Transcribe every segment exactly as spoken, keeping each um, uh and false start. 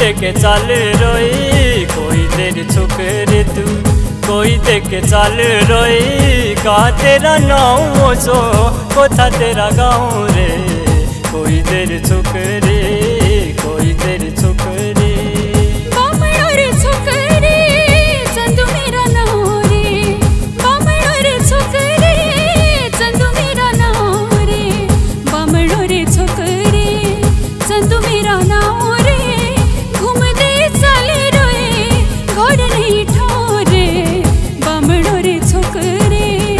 देखे चल रोई कोई तेरी छोकरी तू, कोई देखे चल रोई का तेरा नाम सो कोथा तेरा गाँव रे। कोई तेरी छोकरी कोई तेरी छोकरी बामणो रे छोकरी चंदू मेरा नाम रे। बामणो रे छोकरी चंदू मेरा नाम रे। बामणो रे छोकरी चंदू मेरा नाम रे। घूम दे चले रोए घोड़ नहीं ठोरे। बामणो रे छोकरी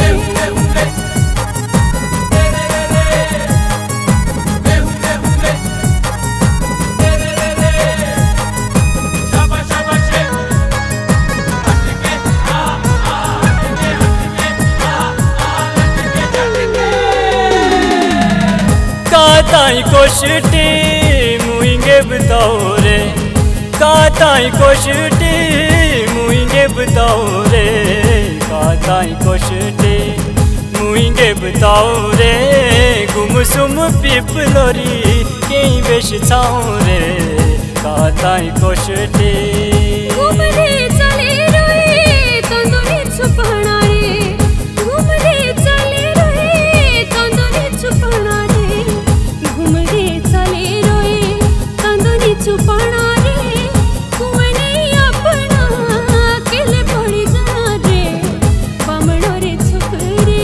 काताई कोशटी मुइंगे बताओ रे। काताई कोशटी मुइंगे बताओ रे। काताई कोशटी मुइंगे बताओ रे। गुमसुम पिपलोरी कहीं बेश छाओ रे। काताई कोशटी घूम दे चले रोए तंदुरी छुपाना रे। घूम दे चले रोए तंदुरी छुपाना रे। घूम दे चले रोए तंदुरी छुपाना रे। कुआने अपना किले पड़ी जा रे। बामणो रे छोकरी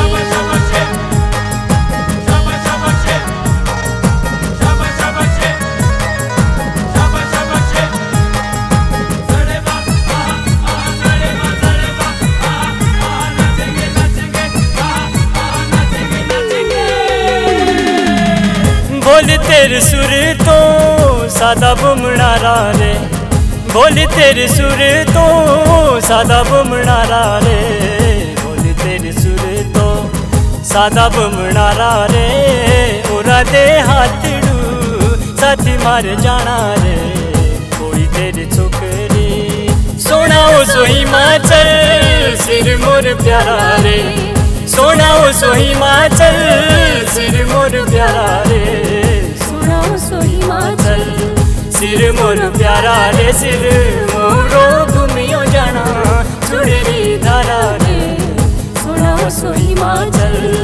बोल तेरे सुर तो सादा बुमणारा रे। बोल तेरे सुर तो सादा बुमणारा रे। बोल तेरे सुर तो सादा बुमणारा रे। उरा दे हाथड़ू साथी मार जाना रे। कोई तेरी छोकरी सोनाओ सो हिमाचल सिर मोर प्यारा रे। सोनाओ सो हिमाचल सिर मोर प्यारा रे। सुनाओ सो हिमाचल सिर मोर प्यारा रे। सिर मोरो घूमियो जाना चुड़री धारा रे। सुनाओ सो हिमाचल।